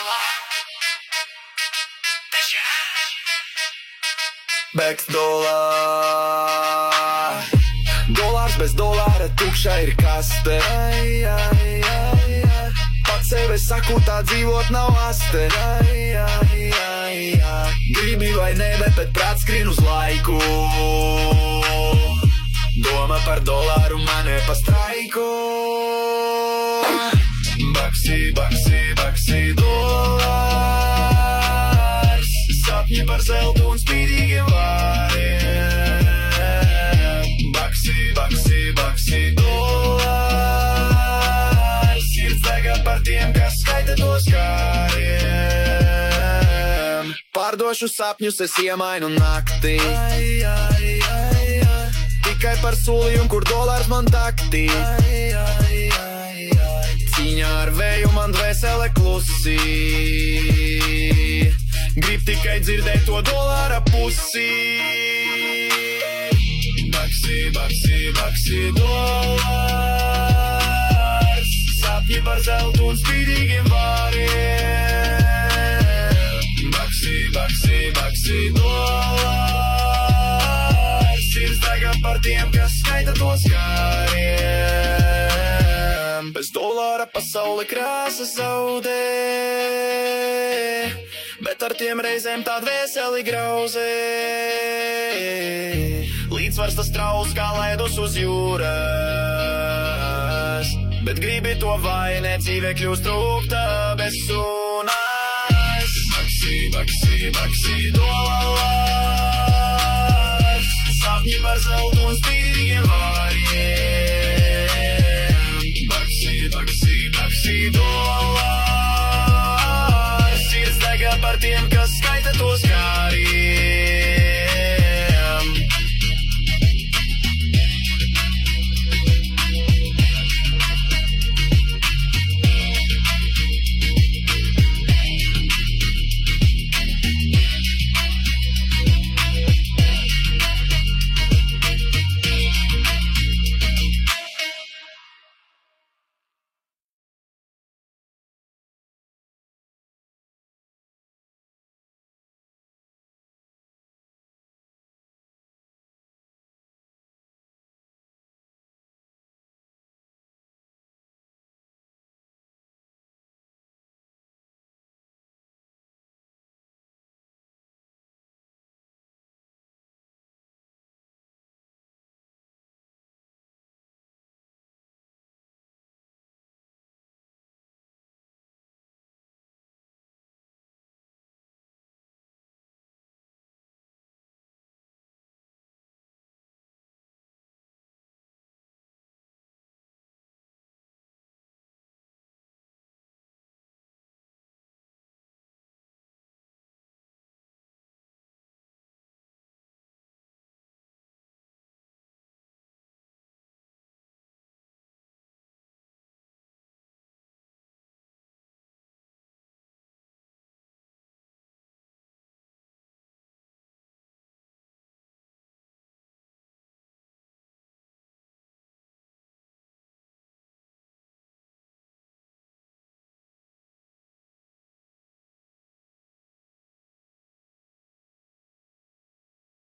Beks dolārs bez dolāra tukša ir kaste. Pats sevi saku, tā dzīvot nav aste. Gribi vai ne, bet prāts skrien uz laiku. Doma par dolāru man pa straiku. Baksi dolārs. Sapņi par zeltu un spīdīgiem vāriem. Baksi dolārs. Sirds dega par tiem, kas skaita tos kāriem. Pārdošu sapņus, es iemainu naktī. Tikai par solījumu, kur dolārs man taktī. Cīņā ar vēju man dvēsele klusi. Grib tikai dzirdēt to dolāra pusi. Baksi dolārs. Sapņi par zeltu un spīdīgiem vāriem. Baksi dolārs. Sirds dega par tiem, kas skaita tos kāriem. Bez dolāra pasaule krāsa zaudē, bet ar tiem reizēm tā dvēseli grauzē. Līdzsvars tas traus kā ledus uz jūras, bet gribi to vai ne, dzīve kļūst rūgta bez sunas. Baksi dolārs. Sapņi par zeltu un spīdīgiem vāriem. Baksi dolārs. Sirds dega par tiem,